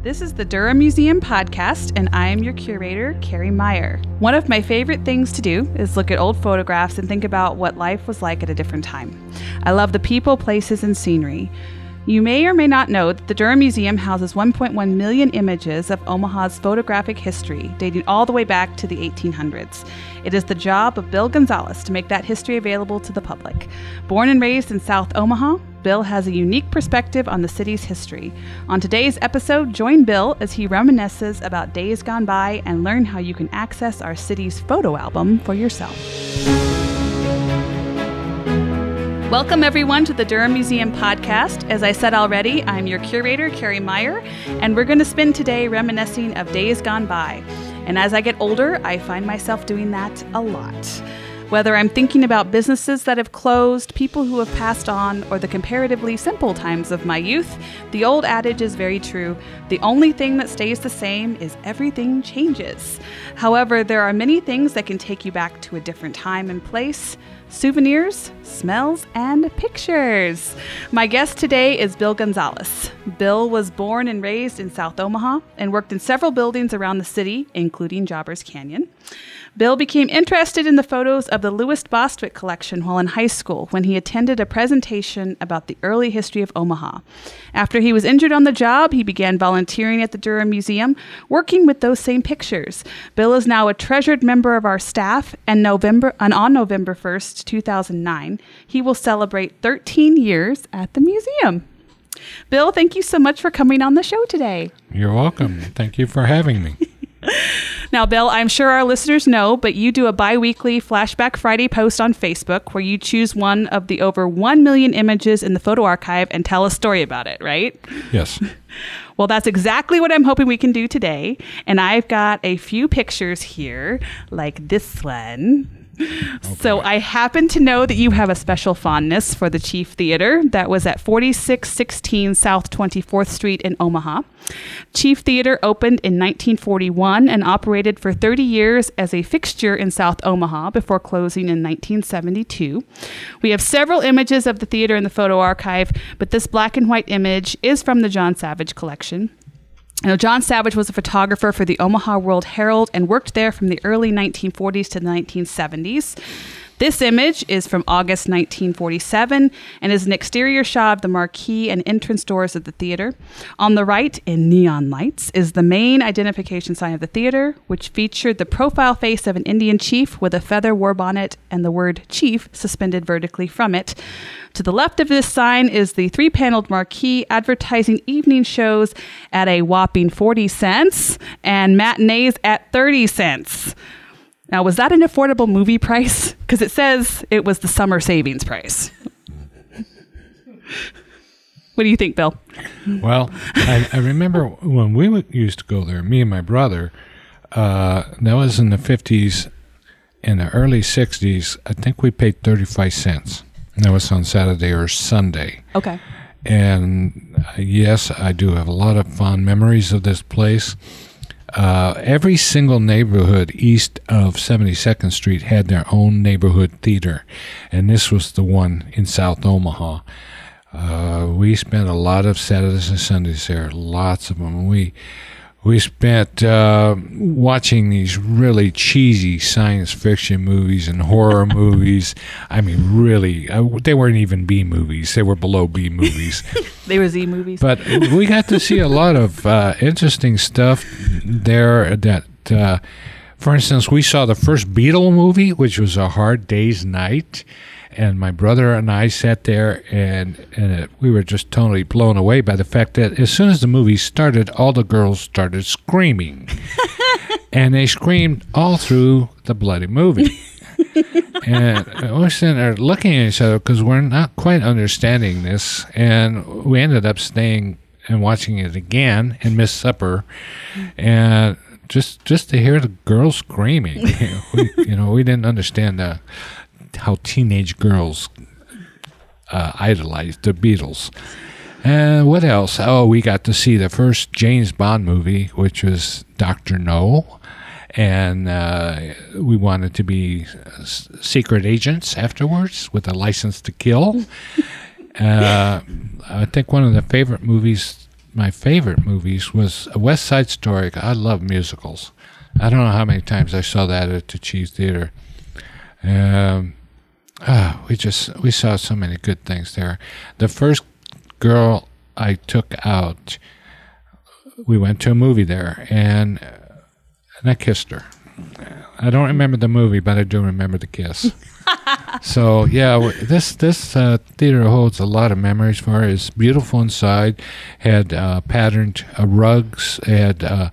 This is the Durham Museum Podcast, and I am your curator, Carrie Meyer. One of my favorite things to do is look at old photographs and think about what life was like at a different time. I love the people, places, and scenery. You may or may not know that the Durham Museum houses 1.1 million images of Omaha's photographic history, dating all the way back to the 1800s. It is the job of Bill Gonzalez to make that history available to the public. Born and raised in South Omaha, Bill has a unique perspective on the city's history. On today's episode, join Bill as he reminisces about days gone by and learn how you can access our city's photo album for yourself. Welcome, everyone, to the Durham Museum Podcast. As I said already, I'm your curator, Carrie Meyer, and we're going to spend today reminiscing of days gone by. And as I get older, I find myself doing that a lot. Whether I'm thinking about businesses that have closed, people who have passed on, or the comparatively simple times of my youth, the old adage is very true. The only thing that stays the same is everything changes. However, there are many things that can take you back to a different time and place. Souvenirs, smells, and pictures. My guest today is Bill Gonzalez. Bill was born and raised in South Omaha and worked in several buildings around the city, including Jobbers Canyon. Bill became interested in the photos of the Louis Bostwick collection while in high school when he attended a presentation about the early history of Omaha. After he was injured on the job, he began volunteering at the Durham Museum, working with those same pictures. Bill is now a treasured member of our staff, and on November 1st, 2009, he will celebrate 13 years at the museum. Bill, thank you so much for coming on the show today. You're welcome. Thank you for having me. Now, Bill, I'm sure our listeners know, but you do a bi-weekly Flashback Friday post on Facebook where you choose one of the over 1 million images in the photo archive and tell a story about it, right? Yes. Well, that's exactly what I'm hoping we can do today. And I've got a few pictures here, like this one. So I happen to know that you have a special fondness for the Chief Theater that was at 4616 South 24th Street in Omaha. Chief Theater opened in 1941 and operated for 30 years as a fixture in South Omaha before closing in 1972. We have several images of the theater in the photo archive, but this black and white image is from the John Savage collection. Now, John Savage was a photographer for the Omaha World Herald and worked there from the early 1940s to the 1970s. This image is from August 1947 and is an exterior shot of the marquee and entrance doors of the theater. On the right, in neon lights, is the main identification sign of the theater, which featured the profile face of an Indian chief with a feather war bonnet and the word chief suspended vertically from it. To the left of this sign is the 3-paneled marquee advertising evening shows at a whopping 40 cents and matinees at 30 cents. Now, was that an affordable movie price? Because it says it was the summer savings price. What do you think, Bill? Well, I remember when we used to go there, me and my brother, that was in the 50s. In the early 60s, I think we paid 35 cents. And that was on Saturday or Sunday. Okay. And yes, I do have a lot of fond memories of this place. Every single neighborhood east of 72nd Street had their own neighborhood theater, and this was the one in South Omaha. We spent a lot of Saturdays and Sundays there, lots of them. We spent watching these really cheesy science fiction movies and horror movies. I mean, really, they weren't even B movies. They were below B movies. They were Z movies. But we got to see a lot of interesting stuff there that, for instance, we saw the first Beatle movie, which was A Hard Day's Night. And my brother and I sat there, and we were just totally blown away by the fact that as soon as the movie started, all the girls started screaming. And they screamed all through the bloody movie. And we're sitting there looking at each other because we're not quite understanding this. And we ended up staying and watching it again and missed supper. And just to hear the girls screaming, we didn't understand how teenage girls idolized the Beatles. And what else? Oh, we got to see the first James Bond movie, which was Dr. No. And we wanted to be secret agents afterwards with a license to kill. I think one of the favorite movies my favorite movies was A West Side Story. I love musicals. I don't know how many times I saw that at the Chief Theater. We saw so many good things there. The first girl I took out, we went to a movie there, and I kissed her. I don't remember the movie, but I do remember the kiss. So yeah, this theater holds a lot of memories for it. It's beautiful inside. Had patterned rugs. Had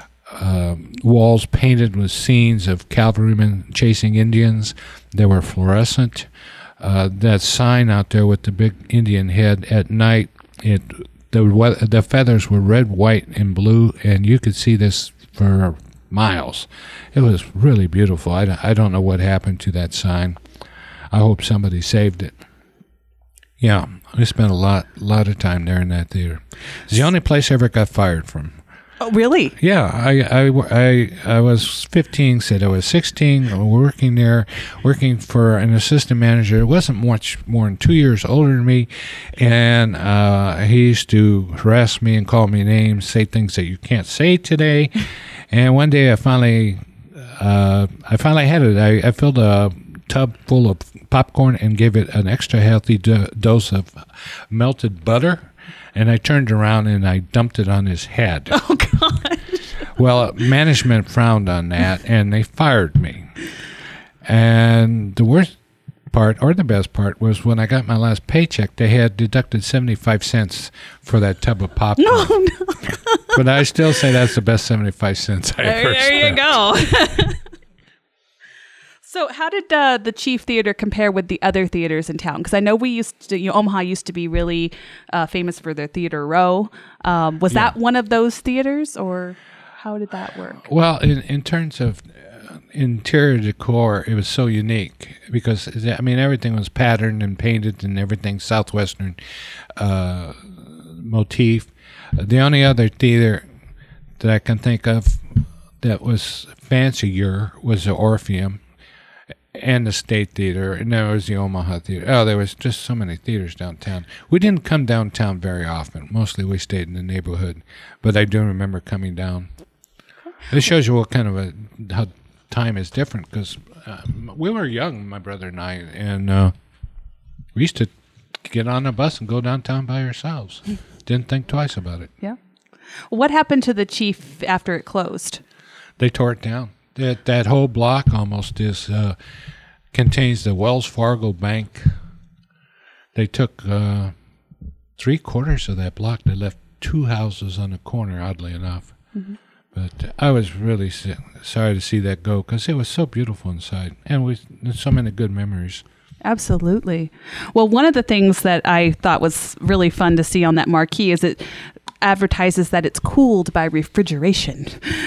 walls painted with scenes of cavalrymen chasing Indians. They were fluorescent. That sign out there with the big Indian head at night, the feathers were red, white, and blue, and you could see this for miles. It was really beautiful. I don't know what happened to that sign. I hope somebody saved it. Yeah, I spent a lot of time there in that theater. It's the only place I ever got fired from. Oh, really? Yeah, I was 15, said I was 16, working there, working for an assistant manager. It wasn't much more than 2 years older than me, and he used to harass me and call me names, say things that you can't say today. And one day I finally had it. I filled a tub full of popcorn and gave it an extra healthy dose of melted butter. And I turned around and I dumped it on his head. Oh, God. Well, management frowned on that, and they fired me. And the worst part, or the best part, was when I got my last paycheck, they had deducted 75 cents for that tub of popcorn. No. But I still say that's the best 75 cents I ever spent. There you go. So how did the Chief Theater compare with the other theaters in town? Because I know Omaha used to be really famous for their Theater Row. Was that one of those theaters, or how did that work? Well, in terms of interior decor, it was so unique because, I mean, everything was patterned and painted and everything Southwestern motif. The only other theater that I can think of that was fancier was the Orpheum and the State Theater, and there was the Omaha Theater. Oh, there was just so many theaters downtown. We didn't come downtown very often. Mostly we stayed in the neighborhood, but I do remember coming down. It shows you what kind of how time is different, because we were young, my brother and I, and we used to get on a bus and go downtown by ourselves. Didn't think twice about it. Yeah. What happened to the Chief after it closed? They tore it down. That whole block almost contains the Wells Fargo Bank. They took 3/4 of that block. They left 2 houses on the corner, oddly enough. Mm-hmm. But I was really sorry to see that go, because it was so beautiful inside, and there's so many good memories. Absolutely. Well, one of the things that I thought was really fun to see on that marquee is it advertises that it's cooled by refrigeration.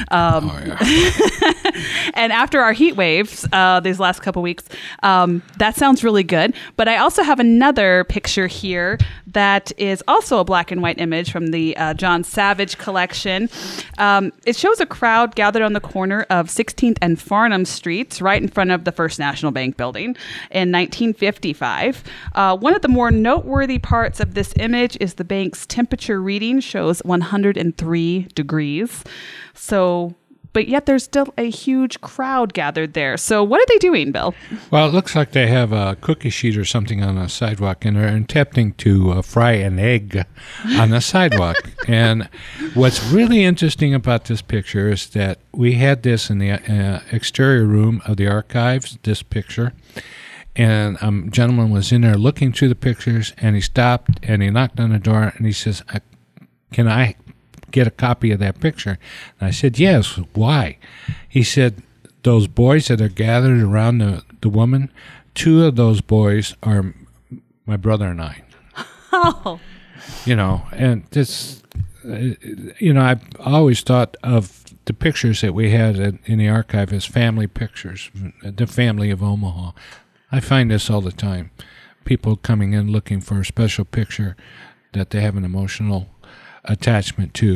And after our heat waves these last couple weeks, that sounds really good. But I also have another picture here that is also a black and white image from the John Savage collection. It shows a crowd gathered on the corner of 16th and Farnham Streets, right in front of the First National Bank building in 1955. One of the more noteworthy parts of this image is the bank's temperature reading shows 103 degrees. But yet there's still a huge crowd gathered there. So what are they doing, Bill? Well, it looks like they have a cookie sheet or something on the sidewalk, and they're attempting to fry an egg on the sidewalk. And what's really interesting about this picture is that we had this in the exterior room of the archives, this picture. And a gentleman was in there looking through the pictures, and he stopped, and he knocked on the door, and he says, "Can I get a copy of that picture?" And I said, "Yes." "Why?" He said, "Those boys that are gathered around the woman, 2 of those boys are my brother and I." Oh. And this, I've always thought of the pictures that we had in the archive as family pictures, the family of Omaha. I find this all the time. People coming in looking for a special picture that they have an emotional attachment to.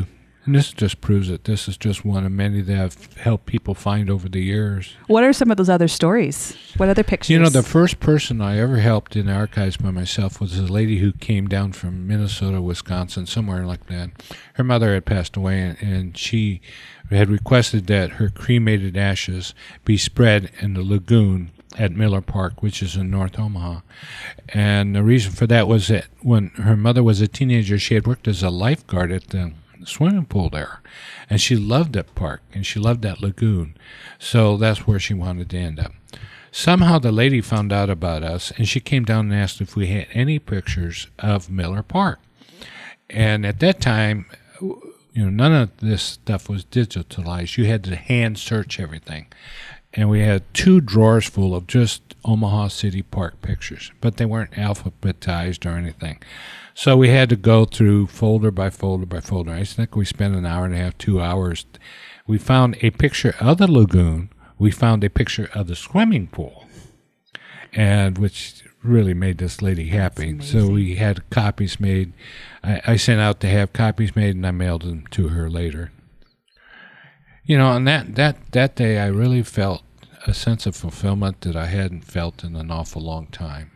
And this just proves it. This is just one of many that I've helped people find over the years. What are some of those other stories? What other pictures? You know, the first person I ever helped in the archives by myself was a lady who came down from Minnesota, Wisconsin, somewhere like that. Her mother had passed away, and she had requested that her cremated ashes be spread in the lagoon at Miller Park, which is in North Omaha. And the reason for that was that when her mother was a teenager, she had worked as a lifeguard at the swimming pool there, and she loved that park and she loved that lagoon, so that's where she wanted to end up. Somehow the lady found out about us, and she came down and asked if we had any pictures of Miller Park. And at that time, none of this stuff was digitalized. You had to hand search everything, and we had 2 drawers full of just Omaha City Park pictures, but they weren't alphabetized or anything. So we had to go through folder by folder by folder. I think we spent an hour and a half, 2 hours. We found a picture of the lagoon. We found a picture of the swimming pool, and which really made this lady happy. So we had copies made. I sent out to have copies made, and I mailed them to her later. And that day I really felt a sense of fulfillment that I hadn't felt in an awful long time,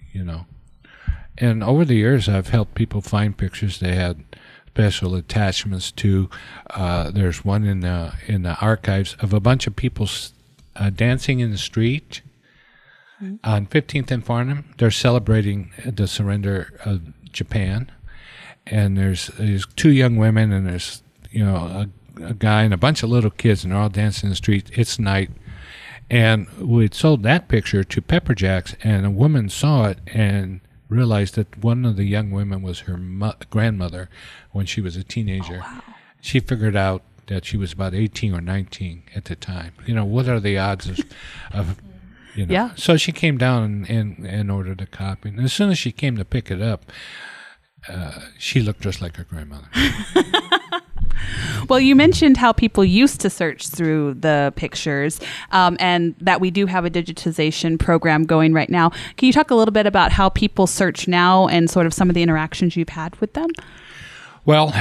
And over the years, I've helped people find pictures they had special attachments to. There's one in the archives of a bunch of people dancing in the street on 15th and Farnham. They're celebrating the surrender of Japan, and there's 2 young women, and there's a guy and a bunch of little kids, and they're all dancing in the street. It's night. And we'd sold that picture to Pepper Jacks, and a woman saw it and realized that one of the young women was her grandmother when she was a teenager. Oh, wow. She figured out that she was about 18 or 19 at the time. What are the odds of Yeah. So she came down and ordered a copy. And as soon as she came to pick it up, she looked just like her grandmother. Well, you mentioned how people used to search through the pictures, and that we do have a digitization program going right now. Can you talk a little bit about how people search now and sort of some of the interactions you've had with them? Well,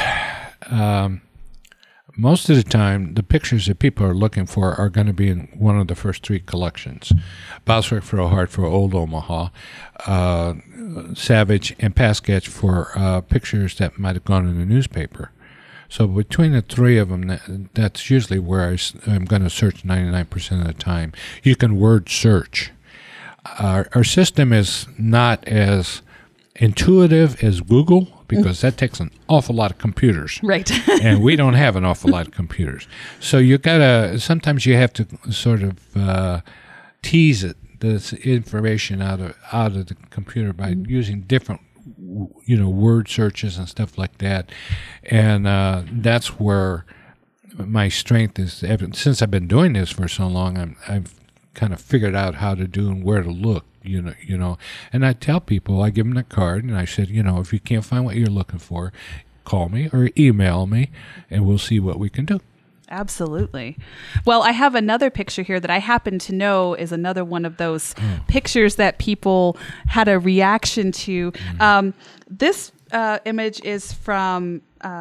most of the time, the pictures that people are looking for are going to be in one of the first 3 collections: Boswick for a Heart for Old Omaha, Savage, and Pasketch for pictures that might have gone in the newspaper. So between the 3 of them, that's usually where I'm going to search 99% of the time. You can word search. Our system is not as intuitive as Google, because that takes an awful lot of computers. Right. And we don't have an awful lot of computers. So sometimes you have to sort of tease this information out of the computer by using different word searches and stuff like that. And that's where my strength is. Since I've been doing this for so long, I've kind of figured out how to do and where to look, And I tell people, I give them a card, and I said, if you can't find what you're looking for, call me or email me, and we'll see what we can do. Absolutely. Well, I have another picture here that I happen to know is another one of those pictures that people had a reaction to. This image is from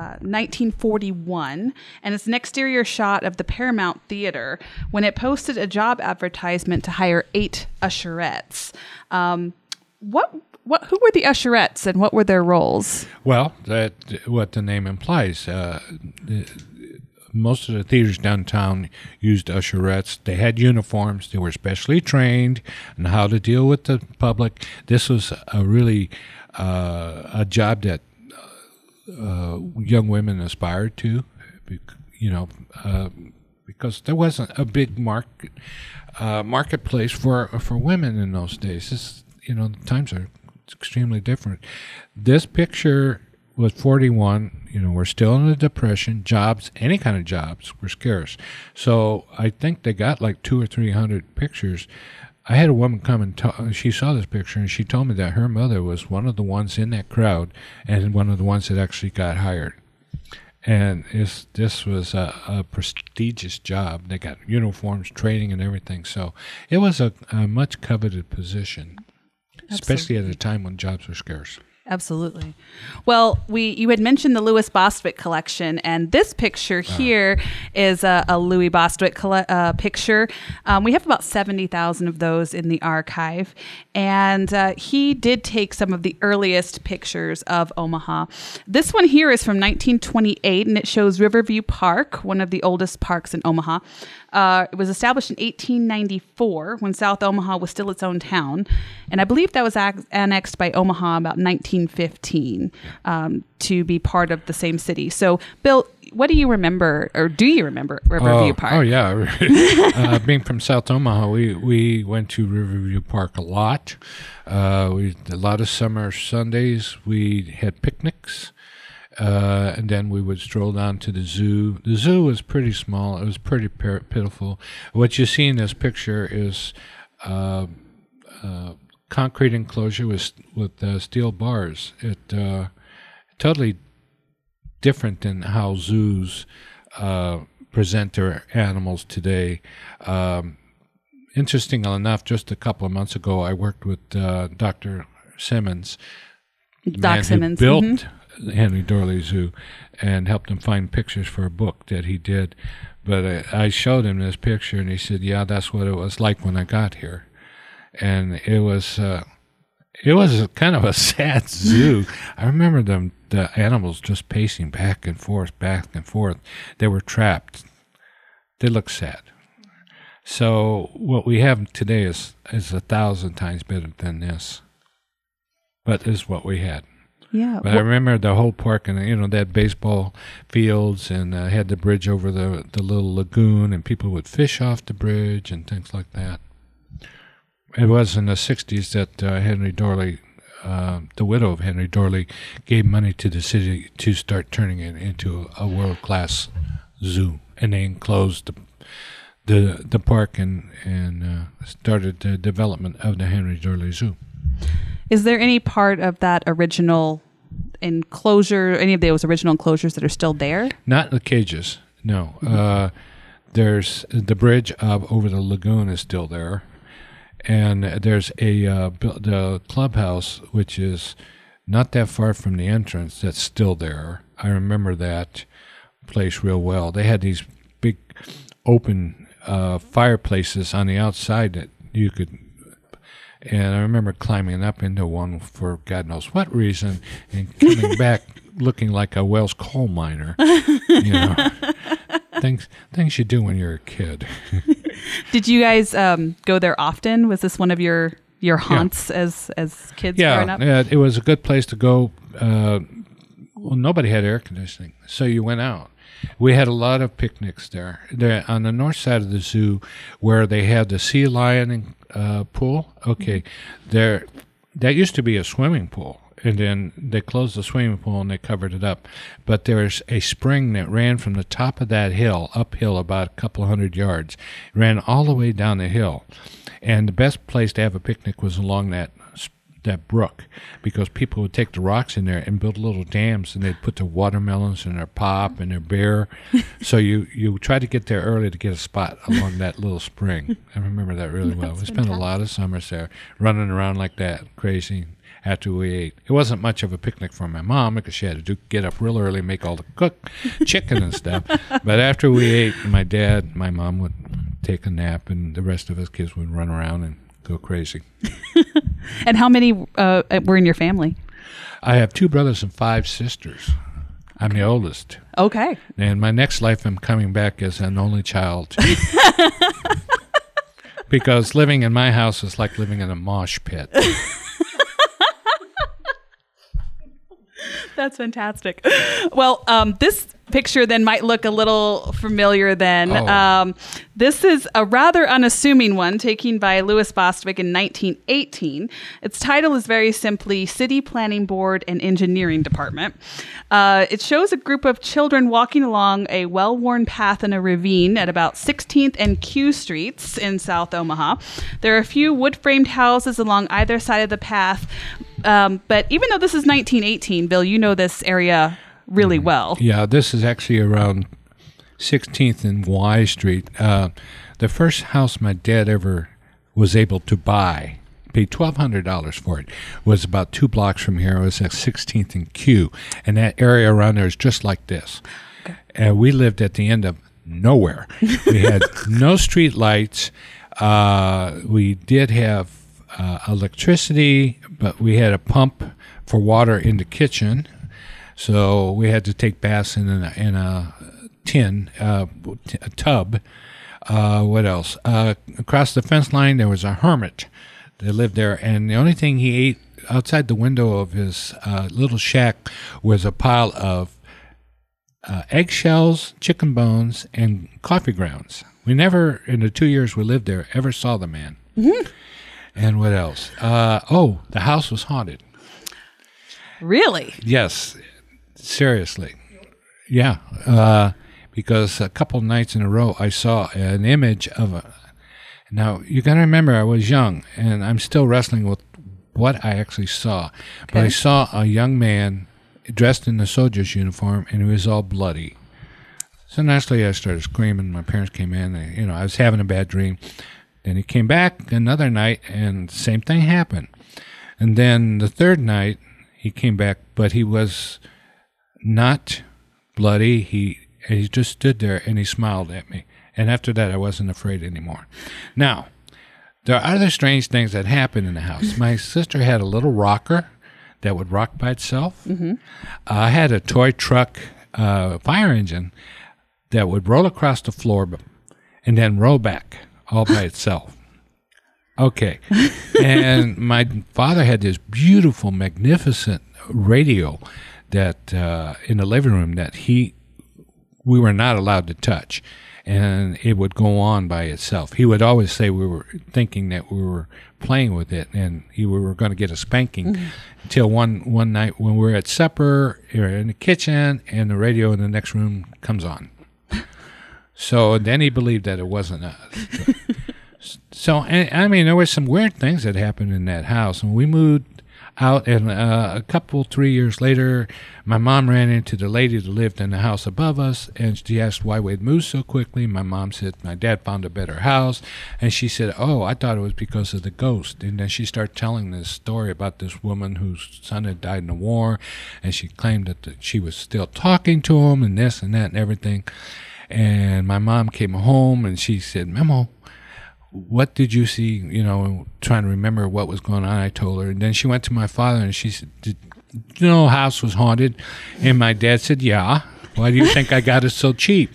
1941, and it's an exterior shot of the Paramount Theater when it posted a job advertisement to hire 8 usherettes. Who were the usherettes, and what were their roles? Well, what the name implies. Most of the theaters downtown used usherettes. They had uniforms. They were specially trained on how to deal with the public. This was a really a job that young women aspired to, because there wasn't a big marketplace for women in those days. The times are extremely different. This picture was 41. We're still in the Depression. Jobs, any kind of jobs, were scarce. So I think they got like 200 or 300 pictures. I had a woman come and she saw this picture, and she told me that her mother was one of the ones in that crowd and one of the ones that actually got hired. And this was a prestigious job. They got uniforms, training, and everything. So it was a much coveted position, especially at a time when jobs were scarce. Absolutely. Well, you had mentioned the Louis Bostwick collection, and this picture here is a Louis Bostwick picture. We have about 70,000 of those in the archive, and he did take some of the earliest pictures of Omaha. This one here is from 1928, and it shows Riverview Park, one of the oldest parks in Omaha. It was established in 1894 when South Omaha was still its own town. And I believe that was annexed by Omaha about 1915 to be part of the same city. So, Bill, what do you remember, or do you remember Riverview Park? Oh, yeah. Being from South Omaha, we went to Riverview Park a lot. A lot of summer Sundays, we had picnics. And then we would stroll down to the zoo. The zoo was pretty small. It was pretty pitiful. What you see in this picture is concrete enclosure with steel bars. It totally different than how zoos present their animals today. Interesting enough, just a couple of months ago, I worked with Dr. Simmons, Doc Simmons, built Henry Dorley Zoo, and helped him find pictures for a book that he did. But I showed him this picture, and he said, "Yeah, that's what it was like when I got here." And it was kind of a sad zoo. I remember the animals just pacing back and forth, back and forth. They were trapped. They looked sad. So what we have today is 1,000 times better than this. But this is what we had. Yeah. But I remember the whole park, and they had baseball fields, and had the bridge over the little lagoon, and people would fish off the bridge and things like that. It was in the 60s that Henry Dorley, the widow of Henry Dorley, gave money to the city to start turning it into a world-class zoo, and they enclosed the park and started the development of the Henry Dorley Zoo. Is there any part of that original enclosure, any of those original enclosures that are still there? Not the cages, no. Mm-hmm. There's the bridge over the lagoon is still there, and there's the clubhouse, which is not that far from the entrance, that's still there. I remember that place real well. They had these big open fireplaces on the outside that you could. And I remember climbing up into one for God knows what reason and coming back looking like a Welsh coal miner. Things you do when you're a kid. Did you guys go there often? Was this one of your haunts as kids growing up? Yeah, it was a good place to go. Well, nobody had air conditioning, so you went out. We had a lot of picnics there. On the north side of the zoo, where they had the sea lion pool. Okay, that used to be a swimming pool, and then they closed the swimming pool and they covered it up. But there's a spring that ran from the top of that hill, uphill about a couple 100 yards, ran all the way down the hill. And the best place to have a picnic was along that brook, because people would take the rocks in there and build little dams, and they'd put their watermelons and their pop and their beer. So you try to get there early to get a spot along that little spring. I remember that really well. We spent a lot of summers there running around like that, crazy, after we ate. It wasn't much of a picnic for my mom because she had to get up real early and make all the chicken and stuff. But after we ate, my dad, my mom would take a nap, and the rest of us kids would run around and go crazy. And how many were in your family? I have 2 brothers and 5 sisters. I'm the oldest. Okay. And my next life, I'm coming back as an only child. Because living in my house is like living in a mosh pit. That's fantastic. Well, this picture then might look a little familiar then. Oh. This is a rather unassuming one taken by Louis Bostwick in 1918. Its title is very simply City Planning Board and Engineering Department. It shows a group of children walking along a well-worn path in a ravine at about 16th and Q Streets in South Omaha. There are a few wood-framed houses along either side of the path. But even though this is 1918, Bill, you know this area really well. Yeah, this is actually around 16th and Y Street. The first house my dad ever was able to buy paid $1,200 for it. It was about 2 blocks from here. It was at 16th and Q, and that area around there is just like this. Okay. And we lived at the end of nowhere. We had no street lights. We did have electricity, but we had a pump for water in the kitchen, so we had to take baths in a tin, a tub. What else? Across the fence line, there was a hermit that lived there, and the only thing he ate outside the window of his little shack was a pile of eggshells, chicken bones, and coffee grounds. We never, in the 2 years we lived there, ever saw the man. Mm-hmm. And what else? The house was haunted. Really? Yes. Seriously. Yeah. Because a couple nights in a row, I saw an image of a... Now, you got to remember, I was young, and I'm still wrestling with what I actually saw. Okay. But I saw a young man dressed in a soldier's uniform, and he was all bloody. So naturally, I started screaming. My parents came in. I was having a bad dream. Then he came back another night, and the same thing happened. And then the third night, he came back, but he was not bloody. He just stood there, and he smiled at me. And after that, I wasn't afraid anymore. Now, there are other strange things that happen in the house. My sister had a little rocker that would rock by itself. Mm-hmm. I had a toy truck fire engine that would roll across the floor and then roll back all by itself. Okay. And my father had this beautiful, magnificent radio that in the living room that we were not allowed to touch. And it would go on by itself. He would always say we were thinking that we were playing with it and we were going to get a spanking until one night when we were at supper or in the kitchen and the radio in the next room comes on. So then he believed that it wasn't us. So, I mean, there were some weird things that happened in that house. And we moved out, and a couple, 3 years later, my mom ran into the lady that lived in the house above us, and she asked why we'd moved so quickly. My mom said, my dad found a better house, and she said, I thought it was because of the ghost. And then she started telling this story about this woman whose son had died in the war, and she claimed that she was still talking to him, and this and that and everything. And my mom came home, and she said, Memo, what did you see, trying to remember what was going on, I told her. And then she went to my father and she said, did you know the house was haunted? And my dad said, yeah. Why do you think I got it so cheap?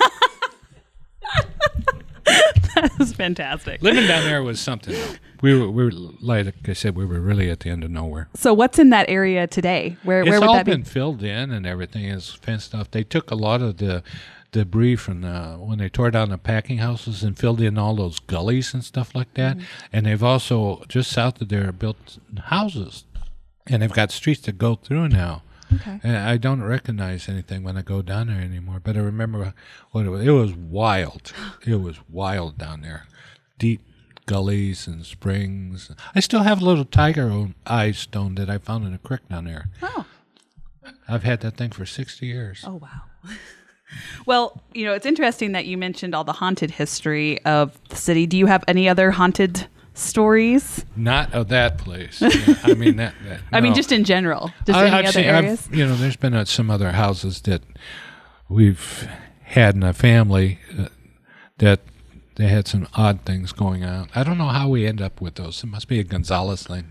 That was fantastic. Living down there was something. We were like I said, we were really at the end of nowhere. So what's in that area today? Where would that be? It's all been filled in and everything is fenced off. They took a lot of the debris from when they tore down the packing houses and filled in all those gullies and stuff like that. Mm-hmm. And they've also, just south of there, built houses. And they've got streets that go through now. Okay. And I don't recognize anything when I go down there anymore. But I remember what it was. It was wild. It was wild down there. Deep gullies and springs. I still have a little tiger eye stone that I found in a creek down there. Oh. I've had that thing for 60 years. Oh, wow. Well, it's interesting that you mentioned all the haunted history of the city. Do you have any other haunted stories? Not of that place. Yeah, I mean, no. I mean, just in general. Just any other areas? There's been some other houses that we've had in a family that they had some odd things going on. I don't know how we end up with those. It must be a Gonzalez thing.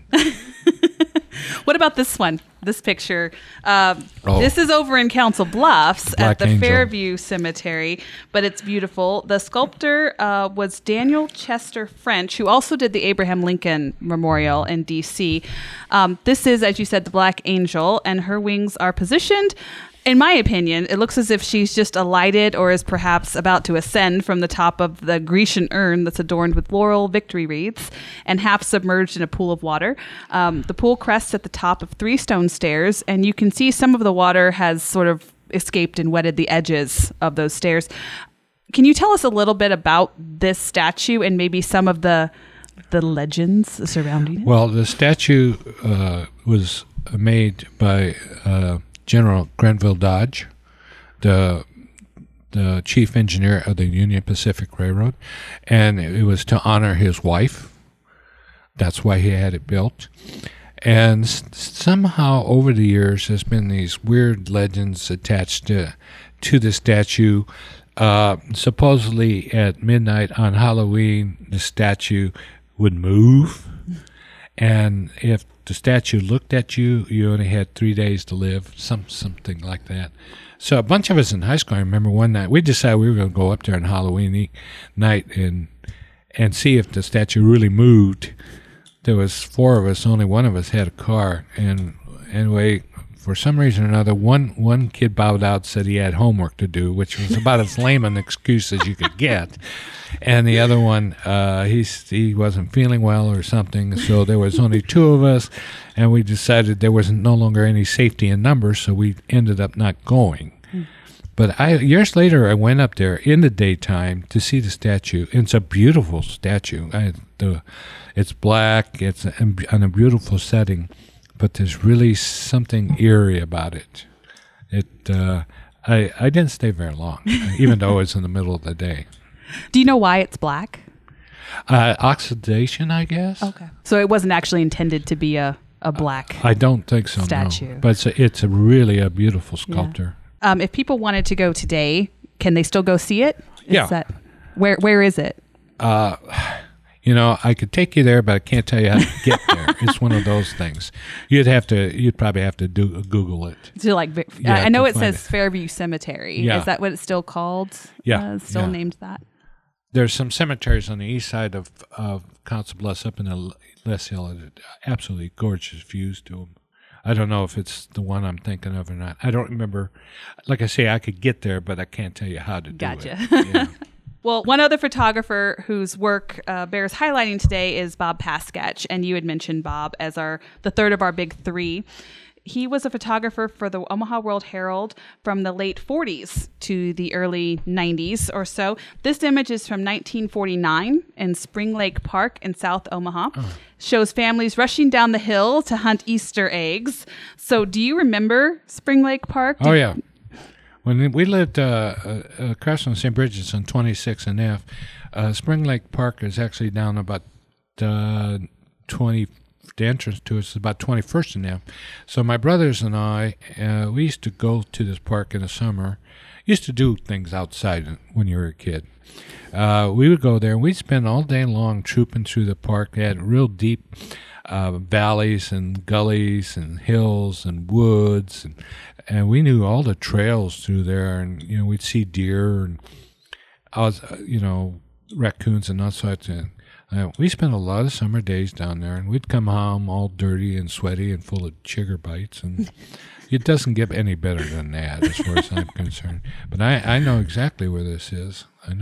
What about this one? This picture. This is over in Council Bluffs at the Angel. Fairview Cemetery, but it's beautiful. The sculptor was Daniel Chester French, who also did the Abraham Lincoln Memorial in D.C. This is, as you said, the Black Angel, and her wings are positioned. In my opinion, it looks as if she's just alighted or is perhaps about to ascend from the top of the Grecian urn that's adorned with laurel victory wreaths and half submerged in a pool of water. The pool crests at the top of 3 stone stairs, and you can see some of the water has sort of escaped and wetted the edges of those stairs. Can you tell us a little bit about this statue and maybe some of the legends surrounding it? Well, the statue was made by General Grenville Dodge, the chief engineer of the Union Pacific Railroad, and it was to honor his wife. That's why he had it built. And somehow over the years, there's been these weird legends attached to the statue. Supposedly at midnight on Halloween, the statue would move. And if the statue looked at you, you only had 3 days to live, something like that. So a bunch of us in high school, I remember one night, we decided we were going to go up there on Halloween night and see if the statue really moved. There was 4 of us, only one of us had a car. And anyway, for some reason or another, one kid bowed out, said he had homework to do, which was about as lame an excuse as you could get. And the other one, he wasn't feeling well or something, so there was only 2 of us, and we decided there was no longer any safety in numbers, so we ended up not going. But years later, I went up there in the daytime to see the statue. It's a beautiful statue. It's black. It's in a beautiful setting, but there's really something eerie about it. I didn't stay very long, even though it's in the middle of the day. Do you know why it's black? Oxidation, I guess. Okay. So it wasn't actually intended to be a black I don't think so, statue. no. But it's really a beautiful sculpture. Yeah. If people wanted to go today, can they still go see it? Where is it? I could take you there, but I can't tell you how to get there. It's one of those things. You'd probably have to Google it. So I know it says Fairview Cemetery. Yeah. Is that what it's still called? Yeah. Still named that? There's some cemeteries on the east side of Council Bluffs up in the Les Hill. Absolutely gorgeous views to them. I don't know if it's the one I'm thinking of or not. I don't remember. Like I say, I could get there, but I can't tell you how to do it. Gotcha. Yeah. Well, one other photographer whose work bears highlighting today is Bob Paskatch, and you had mentioned Bob as the third of our big 3. He was a photographer for the Omaha World Herald from the late 40s to the early 90s or so. This image is from 1949 in Spring Lake Park in South Omaha. Oh. Shows families rushing down the hill to hunt Easter eggs. So do you remember Spring Lake Park? Oh, yeah. When we lived across from St. Bridget's on 26 and F, Spring Lake Park is actually down about 20. The entrance to it is about 21st and F. So my brothers and I, we used to go to this park in the summer. Used to do things outside when you were a kid. We would go there, and we'd spend all day long trooping through the park. They had real deep valleys and gullies and hills and woods, and we knew all the trails through there. And we'd see deer and raccoons and all sorts of. We spent a lot of summer days down there, and we'd come home all dirty and sweaty and full of chigger bites, and it doesn't get any better than that as far as I'm concerned. But I know exactly where this is.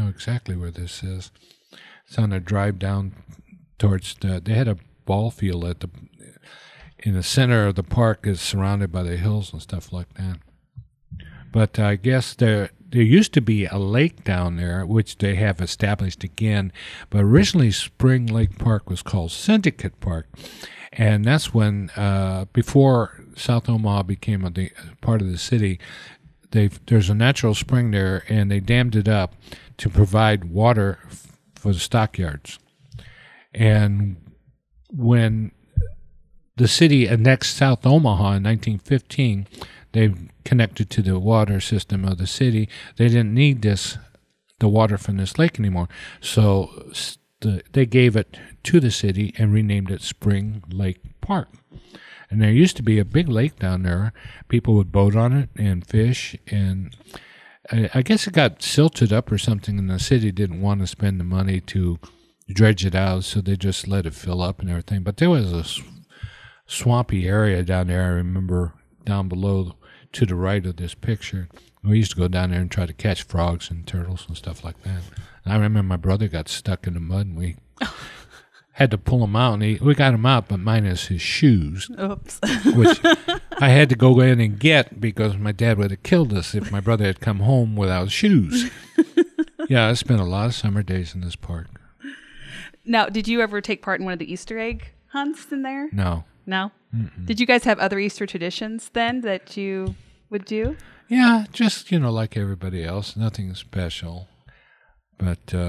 It's on a drive down towards they had a ball field in the center of the park is surrounded by the hills and stuff like that. But I guess there used to be a lake down there, which they have established again. But originally, Spring Lake Park was called Syndicate Park. And that's when, before South Omaha became a part of the city, there's a natural spring there, and they dammed it up to provide water for the stockyards. And when the city annexed South Omaha in 1915, they connected to the water system of the city. They didn't need the water from this lake anymore. So they gave it to the city and renamed it Spring Lake Park. And there used to be a big lake down there. People would boat on it and fish. And I guess it got silted up or something, and the city didn't want to spend the money to dredge it out, so they just let it fill up and everything. But there was a swampy area down there, I remember, down below to the right of this picture. We used to go down there and try to catch frogs and turtles and stuff like that. And I remember my brother got stuck in the mud, and we had to pull him out. And we got him out, but minus his shoes. Oops. Which I had to go in and get because my dad would have killed us if my brother had come home without shoes. Yeah, I spent a lot of summer days in this park. Now, did you ever take part in one of the Easter egg hunts in there? No. No? Mm-mm. Did you guys have other Easter traditions then that you would do? Yeah, just, like everybody else, nothing special. But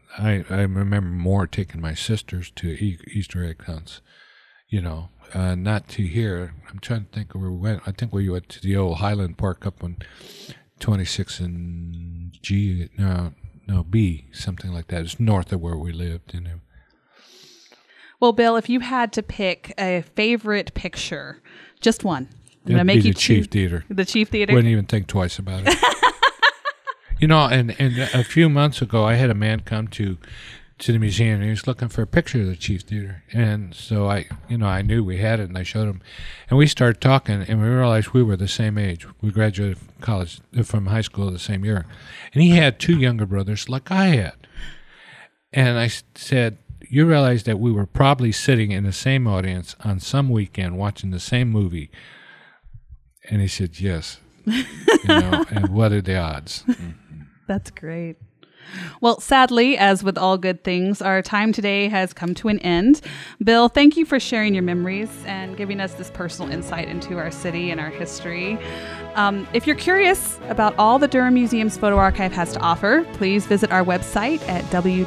I remember more taking my sisters to Easter egg hunts, not to here. I'm trying to think where we went. I think we went to the old Highland Park up on 26 and B, something like that. It's north of where we lived. Well, Bill, if you had to pick a favorite picture, just one. I'm That'd be the Chief Theater. The Chief Theater? Wouldn't even think twice about it. And a few months ago, I had a man come to the museum, and he was looking for a picture of the Chief Theater. And so I knew we had it, and I showed him. And we started talking, and we realized we were the same age. We graduated from high school the same year. And he had two younger brothers like I had. And I said, you realize that we were probably sitting in the same audience on some weekend watching the same movie? And he said, yes. And what are the odds? That's great. Well, sadly, as with all good things, our time today has come to an end. Bill, thank you for sharing your memories and giving us this personal insight into our city and our history. If you're curious about all the Durham Museum's Photo Archive has to offer, please visit our website at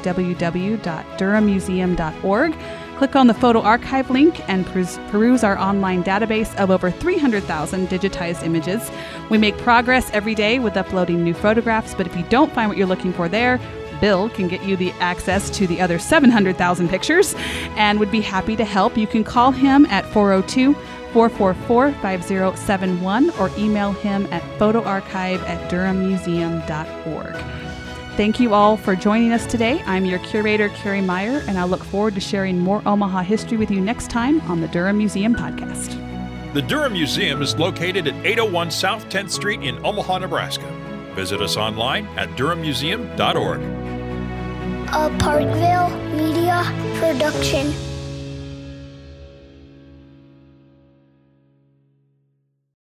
www.durhammuseum.org. Click on the Photo Archive link and peruse our online database of over 300,000 digitized images. We make progress every day with uploading new photographs, but if you don't find what you're looking for there, Bill can get you the access to the other 700,000 pictures and would be happy to help. You can call him at 402-444-5071 or email him at photoarchive@durhammuseum.org. Thank you all for joining us today. I'm your curator, Carrie Meyer, and I look forward to sharing more Omaha history with you next time on the Durham Museum Podcast. The Durham Museum is located at 801 South 10th Street in Omaha, Nebraska. Visit us online at durhammuseum.org. A Parkville Media Production.